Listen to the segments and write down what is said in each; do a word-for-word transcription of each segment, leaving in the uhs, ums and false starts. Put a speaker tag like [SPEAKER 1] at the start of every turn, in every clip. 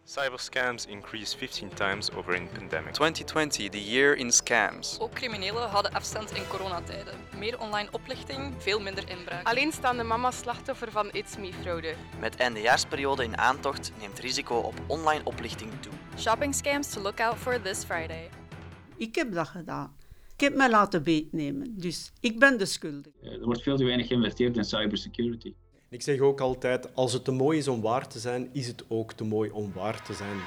[SPEAKER 1] Cyberscams increased fifteen times over in pandemic.
[SPEAKER 2] twenty twenty, the year in scams.
[SPEAKER 3] Ook criminelen hadden afstand in coronatijden. Meer online oplichting, veel minder inbraak.
[SPEAKER 4] Alleenstaande mama slachtoffer van It's Me-fraude.
[SPEAKER 5] Met eindejaarsperiode in aantocht neemt risico op online oplichting toe.
[SPEAKER 6] Shopping scams to look out for this Friday.
[SPEAKER 7] Ik heb dat gedaan. Ik heb mij laten beetnemen, dus ik ben de schuldige.
[SPEAKER 8] Er wordt veel te weinig geïnvesteerd in cybersecurity.
[SPEAKER 9] Ik zeg ook altijd, als het te mooi is om waar te zijn, is het ook te mooi om waar te zijn.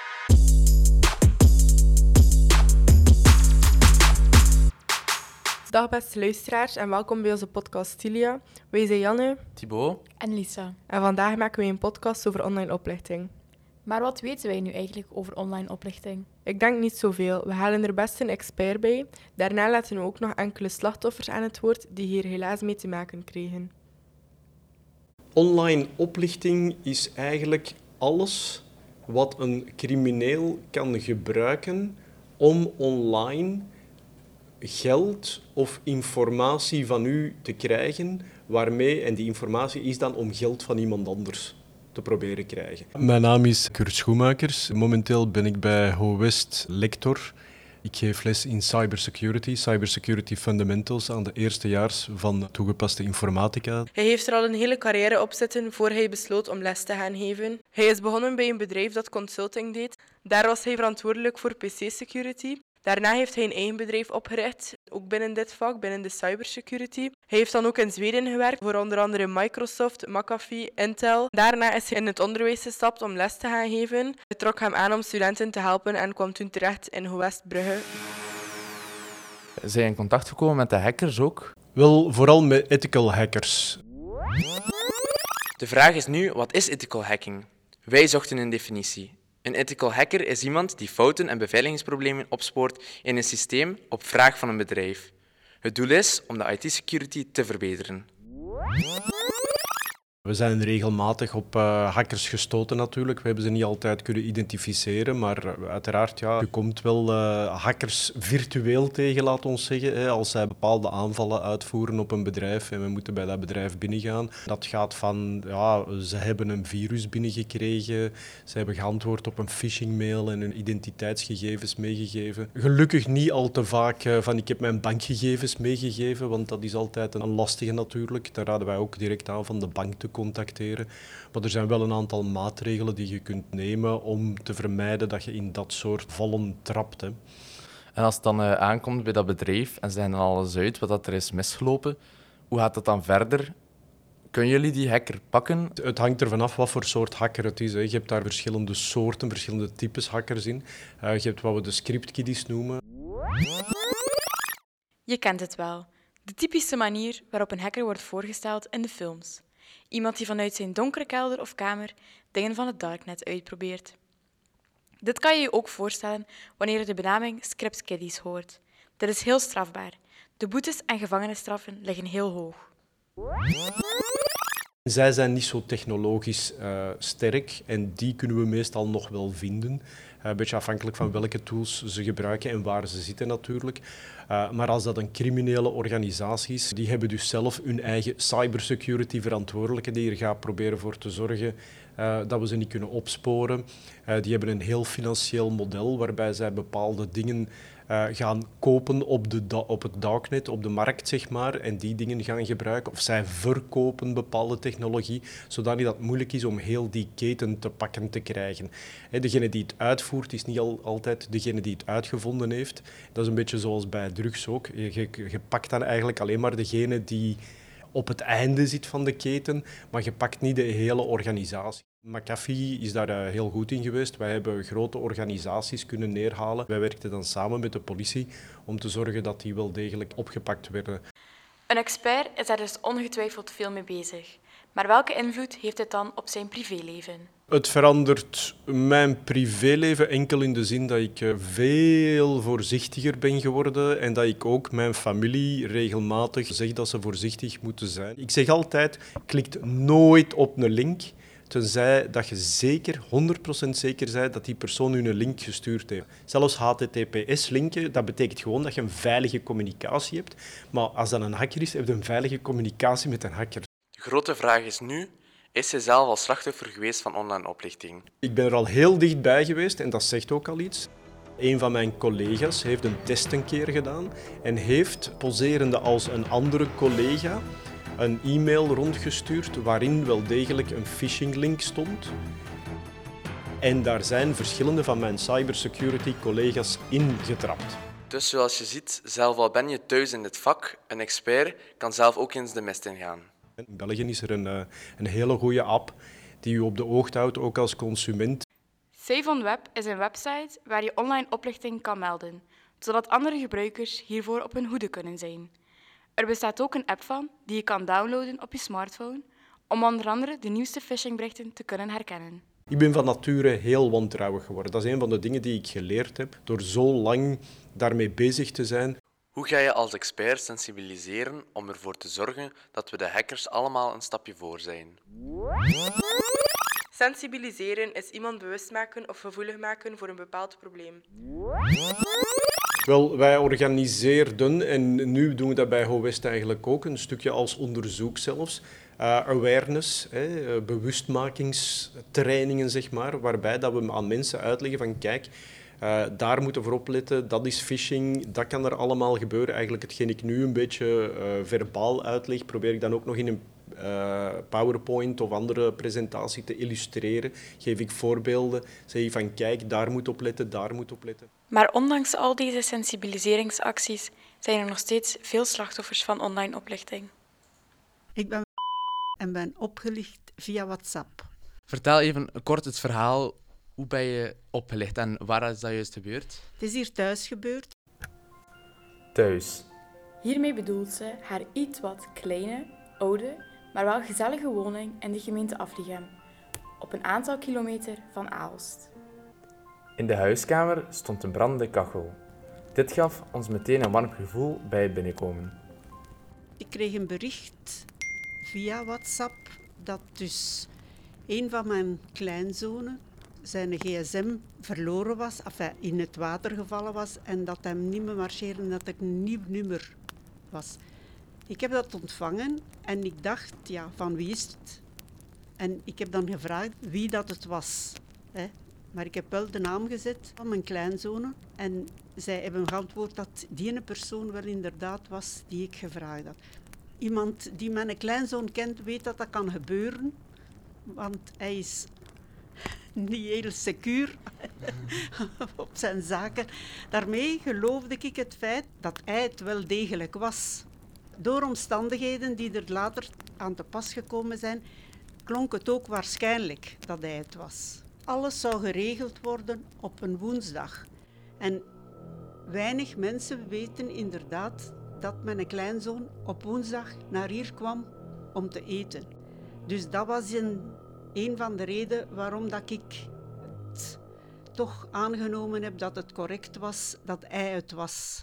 [SPEAKER 10] Dag beste luisteraars en welkom bij onze podcast Stilia. Wij zijn Janne,
[SPEAKER 11] Thibaut
[SPEAKER 6] en Lisa.
[SPEAKER 10] En vandaag maken wij een podcast over online oplichting.
[SPEAKER 6] Maar wat weten wij nu eigenlijk over online oplichting?
[SPEAKER 10] Ik denk niet zoveel. We halen er best een expert bij. Daarna laten we ook nog enkele slachtoffers aan het woord die hier helaas mee te maken kregen.
[SPEAKER 9] Online oplichting is eigenlijk alles wat een crimineel kan gebruiken om online geld of informatie van u te krijgen, waarmee, en die informatie is dan om geld van iemand anders te proberen krijgen. Mijn naam is Kurt Schoenmakers. Momenteel ben ik bij Ho West lector. Ik geef les in cybersecurity, cybersecurity fundamentals aan de eerstejaars van toegepaste informatica.
[SPEAKER 10] Hij heeft er al een hele carrière op zitten voor hij besloot om les te gaan geven. Hij is begonnen bij een bedrijf dat consulting deed. Daar was hij verantwoordelijk voor P C-security. Daarna heeft hij een eigen bedrijf opgericht, ook binnen dit vak, binnen de cybersecurity. Hij heeft dan ook in Zweden gewerkt, voor onder andere Microsoft, McAfee, Intel. Daarna is hij in het onderwijs gestapt om les te gaan geven. Het trok hem aan om studenten te helpen en kwam toen terecht in Ho West Brugge.
[SPEAKER 11] Zijn je in contact gekomen met de hackers ook?
[SPEAKER 9] Wel, vooral met ethical hackers.
[SPEAKER 12] De vraag is nu, wat is ethical hacking? Wij zochten een definitie. Een ethical hacker is iemand die fouten en beveiligingsproblemen opspoort in een systeem op vraag van een bedrijf. Het doel is om de I T-security te verbeteren.
[SPEAKER 9] We zijn regelmatig op uh, hackers gestoten natuurlijk. We hebben ze niet altijd kunnen identificeren, maar uh, uiteraard, ja, je komt wel uh, hackers virtueel tegen, laat ons zeggen, hè, als zij bepaalde aanvallen uitvoeren op een bedrijf en we moeten bij dat bedrijf binnengaan. Dat gaat van, ja, ze hebben een virus binnengekregen, ze hebben geantwoord op een phishing-mail en hun identiteitsgegevens meegegeven. Gelukkig niet al te vaak uh, van ik heb mijn bankgegevens meegegeven, want dat is altijd een lastige natuurlijk. Daar raden wij ook direct aan van de bank te contacteren. Maar er zijn wel een aantal maatregelen die je kunt nemen om te vermijden dat je in dat soort vallen trapt. Hè.
[SPEAKER 11] En als het dan uh, aankomt bij dat bedrijf en ze zijn dan alles uit wat dat er is misgelopen, hoe gaat dat dan verder? Kunnen jullie die hacker pakken?
[SPEAKER 9] Het hangt ervan af wat voor soort hacker het is. Hè. Je hebt daar verschillende soorten, verschillende types hackers in. Uh, je hebt wat we de scriptkiddies noemen.
[SPEAKER 6] Je kent het wel. De typische manier waarop een hacker wordt voorgesteld in de films. Iemand die vanuit zijn donkere kelder of kamer dingen van het darknet uitprobeert. Dit kan je je ook voorstellen wanneer je de benaming scriptkiddies hoort. Dit is heel strafbaar. De boetes en gevangenisstraffen liggen heel hoog.
[SPEAKER 9] Zij zijn niet zo technologisch uh, sterk en die kunnen we meestal nog wel vinden. Uh, een beetje afhankelijk van welke tools ze gebruiken en waar ze zitten natuurlijk. Uh, maar als dat een criminele organisatie is, die hebben dus zelf hun eigen cybersecurity verantwoordelijke die er gaat proberen voor te zorgen uh, dat we ze niet kunnen opsporen. Uh, die hebben een heel financieel model waarbij zij bepaalde dingen Uh, gaan kopen op, de da- op het darknet, op de markt, zeg maar, en die dingen gaan gebruiken. Of zij verkopen bepaalde technologie, zodat dat het moeilijk is om heel die keten te pakken te krijgen. He, degene die het uitvoert, is niet al, altijd degene die het uitgevonden heeft. Dat is een beetje zoals bij drugs ook. Je, je, je pakt dan eigenlijk alleen maar degene die op het einde zit van de keten, maar je pakt niet de hele organisatie. McAfee is daar uh, heel goed in geweest. Wij hebben grote organisaties kunnen neerhalen. Wij werkten dan samen met de politie om te zorgen dat die wel degelijk opgepakt werden.
[SPEAKER 6] Een expert is daar dus ongetwijfeld veel mee bezig. Maar welke invloed heeft dit dan op zijn privéleven?
[SPEAKER 9] Het verandert mijn privéleven enkel in de zin dat ik uh, veel voorzichtiger ben geworden en dat ik ook mijn familie regelmatig zeg dat ze voorzichtig moeten zijn. Ik zeg altijd, klik nooit op een link, tenzij dat je zeker, honderd procent zeker bent dat die persoon u een link gestuurd heeft. Zelfs H T T P S-linken, dat betekent gewoon dat je een veilige communicatie hebt. Maar als dat een hacker is, heb je een veilige communicatie met een hacker.
[SPEAKER 12] De grote vraag is nu,
[SPEAKER 2] Is hij zelf al slachtoffer geweest van online oplichting?
[SPEAKER 9] Ik ben er al heel dichtbij geweest en dat zegt ook al iets. Een van mijn collega's heeft een test een keer gedaan en heeft, poserende als een andere collega, een e-mail rondgestuurd waarin wel degelijk een phishing-link stond. En daar zijn verschillende van mijn cybersecurity-collega's in getrapt.
[SPEAKER 2] Dus zoals je ziet, zelf al ben je thuis in dit vak, een expert kan zelf ook eens de mist ingaan.
[SPEAKER 9] In België is er een, een hele goede app die u op de hoogte houdt, ook als consument.
[SPEAKER 6] Safe on Web is een website waar je online oplichting kan melden, zodat andere gebruikers hiervoor op hun hoede kunnen zijn. Er bestaat ook een app van die je kan downloaden op je smartphone om onder andere de nieuwste phishingberichten te kunnen herkennen.
[SPEAKER 9] Ik ben van nature heel wantrouwig geworden. Dat is een van de dingen die ik geleerd heb door zo lang daarmee bezig te zijn.
[SPEAKER 2] Hoe ga je als expert sensibiliseren om ervoor te zorgen dat we de hackers allemaal een stapje voor zijn?
[SPEAKER 10] Sensibiliseren is iemand bewust maken of gevoelig maken voor een bepaald probleem.
[SPEAKER 9] Wel, wij organiseerden, en nu doen we dat bij HoWest eigenlijk ook, een stukje als onderzoek zelfs, uh, awareness, hè, bewustmakingstrainingen, zeg maar, waarbij dat we aan mensen uitleggen van kijk, uh, daar moeten we voor opletten, dat is phishing, dat kan er allemaal gebeuren. Eigenlijk hetgeen ik nu een beetje uh, verbaal uitleg, probeer ik dan ook nog in een Uh, PowerPoint of andere presentatie te illustreren. Geef ik voorbeelden, zeg ik van kijk, daar moet op letten, daar moet op letten.
[SPEAKER 6] Maar ondanks al deze sensibiliseringsacties zijn er nog steeds veel slachtoffers van online oplichting.
[SPEAKER 7] Ik ben en ben opgelicht via WhatsApp.
[SPEAKER 13] Vertel even kort het verhaal. Hoe ben je opgelicht en waar is dat juist gebeurd?
[SPEAKER 7] Het is hier thuis gebeurd.
[SPEAKER 11] Thuis.
[SPEAKER 6] Hiermee bedoelt ze haar iets wat kleine, oude, maar wel gezellige woning in de gemeente Afligem, op een aantal kilometer van Aalst.
[SPEAKER 11] In de huiskamer stond een brandende kachel. Dit gaf ons meteen een warm gevoel bij het binnenkomen.
[SPEAKER 7] Ik kreeg een bericht via WhatsApp dat dus een van mijn kleinzonen zijn gsm verloren was, enfin, in het water gevallen was en dat hem niet meer marcheerde en dat er een nieuw nummer was. Ik heb dat ontvangen en ik dacht, ja, van wie is het? En ik heb dan gevraagd wie dat het was. Hè. Maar ik heb wel de naam gezet van mijn kleinzonen. En zij hebben geantwoord dat die ene persoon wel inderdaad was die ik gevraagd had. Iemand die mijn kleinzoon kent, weet dat dat kan gebeuren. Want hij is niet heel secuur op zijn zaken. Daarmee geloofde ik het feit dat hij het wel degelijk was. Door omstandigheden die er later aan te pas gekomen zijn, klonk het ook waarschijnlijk dat hij het was. Alles zou geregeld worden op een woensdag. En weinig mensen weten inderdaad dat mijn kleinzoon op woensdag naar hier kwam om te eten. Dus dat was een, een van de redenen waarom dat ik het toch aangenomen heb dat het correct was, dat hij het was.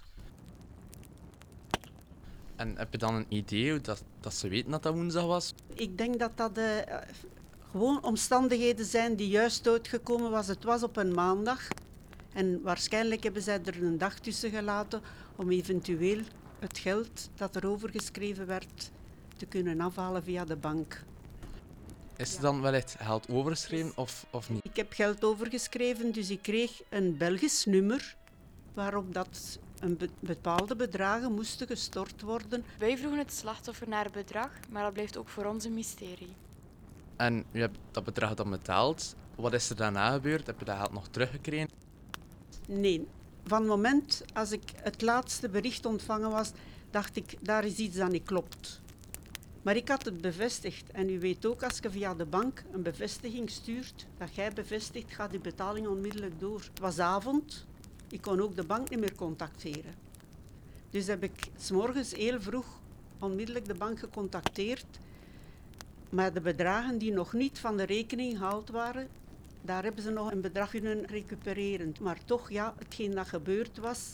[SPEAKER 13] En heb je dan een idee hoe dat, dat ze weten dat dat woensdag was?
[SPEAKER 7] Ik denk dat dat uh, gewoon omstandigheden zijn die juist uitgekomen was. Het was op een maandag. En waarschijnlijk hebben zij er een dag tussen gelaten om eventueel het geld dat er overgeschreven werd te kunnen afhalen via de bank.
[SPEAKER 13] Is er dan wel echt geld overgeschreven of, of niet?
[SPEAKER 7] Ik heb geld overgeschreven, dus ik kreeg een Belgisch nummer waarop dat een be- bepaalde bedragen moesten gestort worden.
[SPEAKER 6] Wij vroegen het slachtoffer naar het bedrag, maar dat blijft ook voor ons een mysterie.
[SPEAKER 13] En u hebt dat bedrag dan betaald. Wat is er daarna gebeurd? Heb je dat geld nog teruggekregen?
[SPEAKER 7] Nee. Van het moment als ik het laatste bericht ontvangen was, dacht ik, daar is iets dat niet klopt. Maar ik had het bevestigd. En u weet ook, als je via de bank een bevestiging stuurt, dat jij bevestigt, gaat die betaling onmiddellijk door. Het was avond. Ik kon ook de bank niet meer contacteren. Dus heb ik 's morgens heel vroeg onmiddellijk de bank gecontacteerd. Maar de bedragen die nog niet van de rekening gehaald waren, daar hebben ze nog een bedrag kunnen recupereren. Maar toch, ja, hetgeen dat gebeurd was,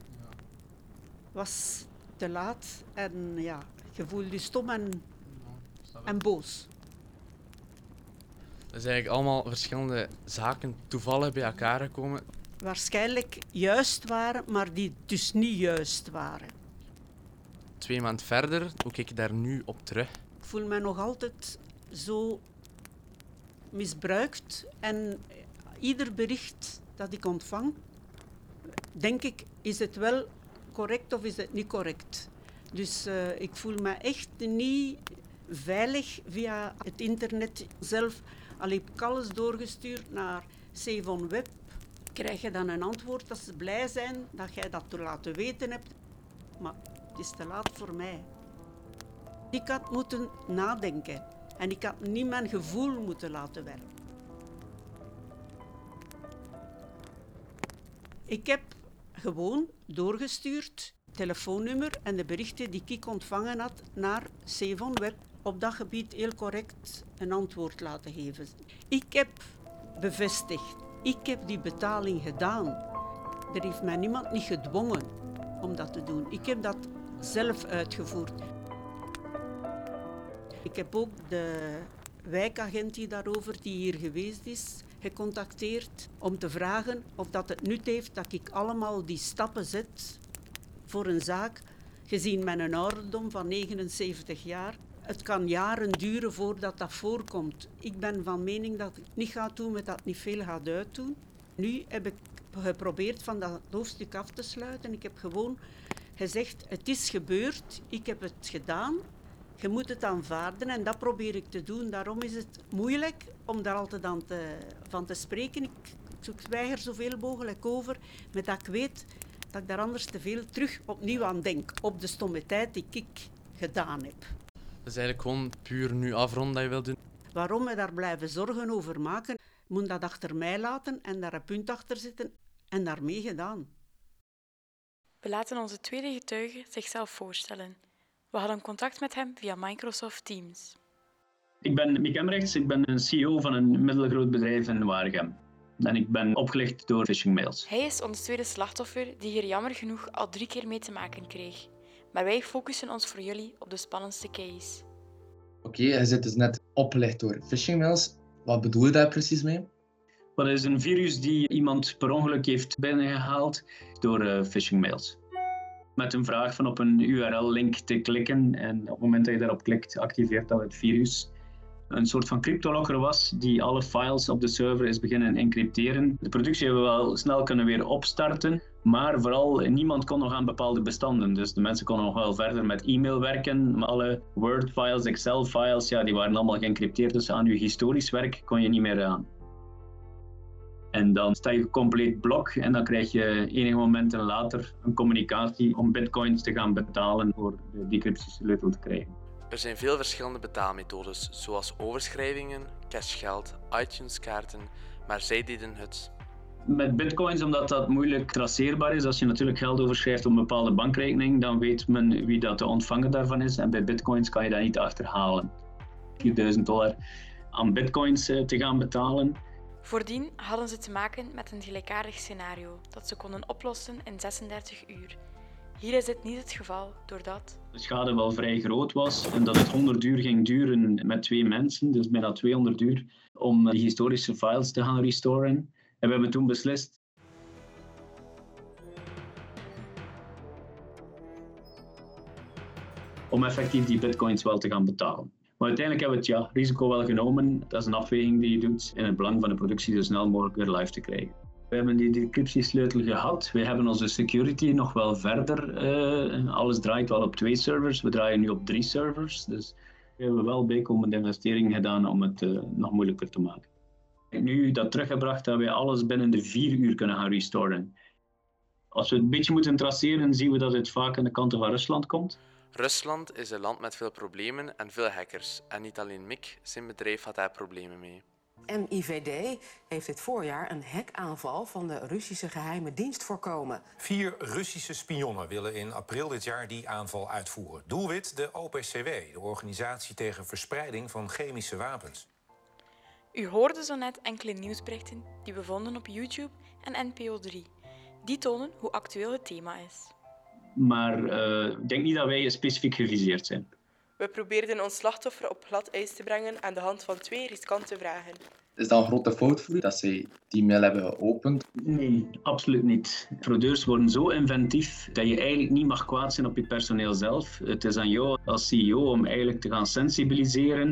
[SPEAKER 7] was te laat. En ja, je voelde je stom en, en boos.
[SPEAKER 13] Er zijn eigenlijk allemaal verschillende zaken toevallig bij elkaar gekomen.
[SPEAKER 7] Waarschijnlijk juist waren, maar die dus niet juist waren.
[SPEAKER 13] Twee maanden verder, hoe kijk je daar nu op terug?
[SPEAKER 7] Ik voel me nog altijd zo misbruikt. En ieder bericht dat ik ontvang, denk ik, is het wel correct of is het niet correct. Dus uh, ik voel me echt niet veilig via het internet zelf. Al heb ik alles doorgestuurd naar Save on Web, krijg je dan een antwoord dat ze blij zijn dat jij dat te laten weten hebt. Maar het is te laat voor mij. Ik had moeten nadenken en ik had niet mijn gevoel moeten laten werken. Ik heb gewoon doorgestuurd telefoonnummer en de berichten die ik ontvangen had naar Save on Web. Op dat gebied heel correct een antwoord laten geven. Ik heb bevestigd, ik heb die betaling gedaan. Er heeft mij niemand niet gedwongen om dat te doen. Ik heb dat zelf uitgevoerd. Ik heb ook de wijkagent die daarover, die hier geweest is, gecontacteerd om te vragen of dat het nut heeft dat ik allemaal die stappen zet voor een zaak, gezien mijn ouderdom van negenenzeventig jaar. Het kan jaren duren voordat dat voorkomt. Ik ben van mening dat ik het niet ga doen met dat het niet veel gaat uitdoen. Nu heb ik geprobeerd van dat hoofdstuk af te sluiten. Ik heb gewoon gezegd, het is gebeurd, ik heb het gedaan. Je moet het aanvaarden en dat probeer ik te doen. Daarom is het moeilijk om daar altijd aan te, van te spreken. Ik, ik weiger zoveel mogelijk over, met dat ik weet dat ik daar anders te veel terug opnieuw aan denk. Op de stomme tijd die ik gedaan heb.
[SPEAKER 13] Dat is eigenlijk gewoon puur nu afronden dat je wilt doen.
[SPEAKER 7] Waarom we daar blijven zorgen over maken, moet dat achter mij laten en daar een punt achter zitten en daarmee gedaan.
[SPEAKER 6] We laten onze tweede getuige zichzelf voorstellen. We hadden contact met hem via Microsoft Teams.
[SPEAKER 8] Ik ben Mick Emmerichs, ik ben een C E O van een middelgroot bedrijf in Waregem. En ik ben opgelicht door phishingmails.
[SPEAKER 6] Hij is ons tweede slachtoffer die hier jammer genoeg al drie keer mee te maken kreeg. Maar wij focussen ons voor jullie op de spannendste case.
[SPEAKER 14] Oké, okay, je zit dus net opgelicht door phishingmails. Wat bedoel je daar precies mee?
[SPEAKER 8] Dat is een virus die iemand per ongeluk heeft binnengehaald door uh, phishingmails. Met een vraag van op een U R L-link te klikken en op het moment dat je daarop klikt, activeert dat het virus. Een soort van cryptologger was die alle files op de server is beginnen encrypteren. De productie hebben we wel snel kunnen weer opstarten, maar vooral niemand kon nog aan bepaalde bestanden. Dus de mensen konden nog wel verder met e-mail werken, maar alle Word-files, Excel-files, ja, die waren allemaal geëncrypteerd, dus aan je historisch werk kon je niet meer aan. En dan sta je compleet blok en dan krijg je enige momenten later een communicatie om bitcoins te gaan betalen voor de decryptiesleutel te krijgen.
[SPEAKER 2] Er zijn veel verschillende betaalmethodes, zoals overschrijvingen, cashgeld, iTunes-kaarten, maar zij deden het.
[SPEAKER 8] Met bitcoins, omdat dat moeilijk traceerbaar is, als je natuurlijk geld overschrijft op een bepaalde bankrekening, dan weet men wie dat de ontvanger daarvan is. En bij bitcoins kan je dat niet achterhalen. vierduizend dollar aan bitcoins te gaan betalen.
[SPEAKER 6] Voordien hadden ze te maken met een gelijkaardig scenario dat ze konden oplossen in zesendertig uur. Hier is dit niet het geval, doordat
[SPEAKER 8] de schade wel vrij groot was en dat het honderd uur ging duren met twee mensen, dus bijna tweehonderd uur, om die historische files te gaan restoren. En we hebben toen beslist om effectief die bitcoins wel te gaan betalen. Maar uiteindelijk hebben we het ja, risico wel genomen. Dat is een afweging die je doet in het belang van de productie zo snel mogelijk weer live te krijgen. We hebben die decryptiesleutel gehad. We hebben onze security nog wel verder. Uh, alles draait wel op twee servers. We draaien nu op drie servers. Dus we hebben wel bijkomende investeringen gedaan om het uh, nog moeilijker te maken. Nu dat teruggebracht hebben we alles binnen de vier uur kunnen gaan restoren. Als we het een beetje moeten traceren, zien we dat het vaak aan de kanten van Rusland komt.
[SPEAKER 2] Rusland is een land met veel problemen en veel hackers. En niet alleen Mick, zijn bedrijf had daar problemen mee.
[SPEAKER 15] M I V D heeft dit voorjaar een hackaanval van de Russische geheime dienst voorkomen.
[SPEAKER 16] Vier Russische spionnen willen in april dit jaar die aanval uitvoeren. Doelwit de O P C W, de Organisatie tegen Verspreiding van Chemische Wapens.
[SPEAKER 6] U hoorde zo net enkele nieuwsberichten die we vonden op YouTube en N P O drie. Die tonen hoe actueel het thema is.
[SPEAKER 8] Maar uh, ik denk niet dat wij specifiek geviseerd zijn.
[SPEAKER 10] We probeerden ons slachtoffer op glad ijs te brengen aan de hand van twee riskante vragen.
[SPEAKER 14] Is dat een grote fout voor u, dat zij die mail hebben geopend?
[SPEAKER 8] Nee, absoluut niet. Fraudeurs worden zo inventief dat je eigenlijk niet mag kwaad zijn op je personeel zelf. Het is aan jou als C E O om eigenlijk te gaan sensibiliseren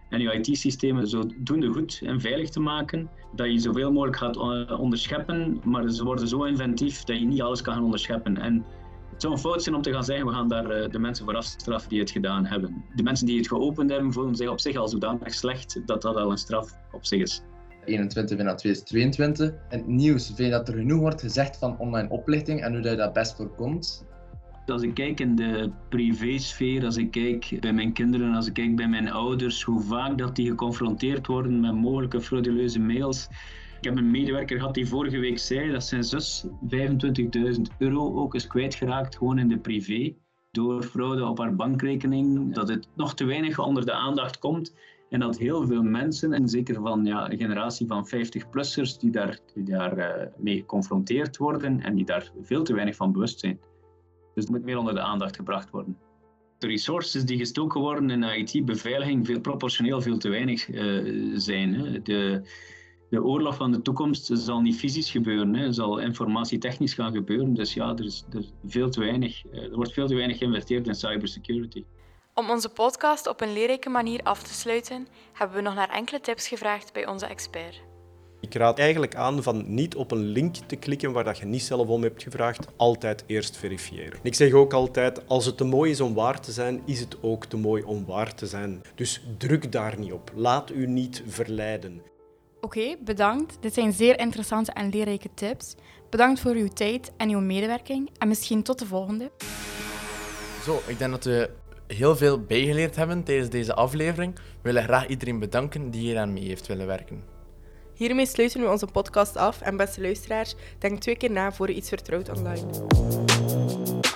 [SPEAKER 8] en je I T-systemen zodoende goed en veilig te maken dat je zoveel mogelijk gaat onderscheppen, maar ze worden zo inventief dat je niet alles kan gaan onderscheppen. En het zou een fout zijn om te gaan zeggen, we gaan daar de mensen voor afstraffen die het gedaan hebben. De mensen die het geopend hebben, voelen zich op zich al zodanig slecht dat dat al een straf op zich is.
[SPEAKER 14] eenentwintig naar tweeduizend tweeëntwintig. In het nieuws vind je dat er genoeg wordt gezegd van online oplichting en hoe dat je dat best voorkomt.
[SPEAKER 8] Als ik kijk in de privésfeer, als ik kijk bij mijn kinderen, als ik kijk bij mijn ouders, hoe vaak dat die geconfronteerd worden met mogelijke frauduleuze mails. Ik heb een medewerker gehad die vorige week zei dat zijn zus vijfentwintigduizend euro ook is kwijtgeraakt, gewoon in de privé, door fraude op haar bankrekening. Dat het nog te weinig onder de aandacht komt en dat heel veel mensen, en zeker van ja, een generatie van vijftig-plussers, die daar, die daar uh, mee geconfronteerd worden en die daar veel te weinig van bewust zijn. Dus het moet meer onder de aandacht gebracht worden. De resources die gestoken worden in I T-beveiliging veel, proportioneel veel te weinig uh, zijn. Hè. De, de oorlog van de toekomst zal niet fysisch gebeuren, hè. Het zal informatietechnisch gaan gebeuren. Dus ja, er, is, er, is veel te weinig, uh, er wordt veel te weinig geïnvesteerd in cybersecurity.
[SPEAKER 6] Om onze podcast op een leerrijke manier af te sluiten, hebben we nog naar enkele tips gevraagd bij onze expert.
[SPEAKER 9] Ik raad eigenlijk aan van niet op een link te klikken waar dat je niet zelf om hebt gevraagd. Altijd eerst verifiëren. Ik zeg ook altijd, als het te mooi is om waar te zijn, is het ook te mooi om waar te zijn. Dus druk daar niet op. Laat u niet verleiden.
[SPEAKER 6] Oké, okay, bedankt. Dit zijn zeer interessante en leerrijke tips. Bedankt voor uw tijd en uw medewerking. En misschien tot de volgende.
[SPEAKER 11] Zo, ik denk dat we heel veel bijgeleerd hebben tijdens deze aflevering. We willen graag iedereen bedanken die hier aan mee heeft willen werken.
[SPEAKER 10] Hiermee sluiten we onze podcast af en beste luisteraars, denk twee keer na voor je iets vertrouwt online.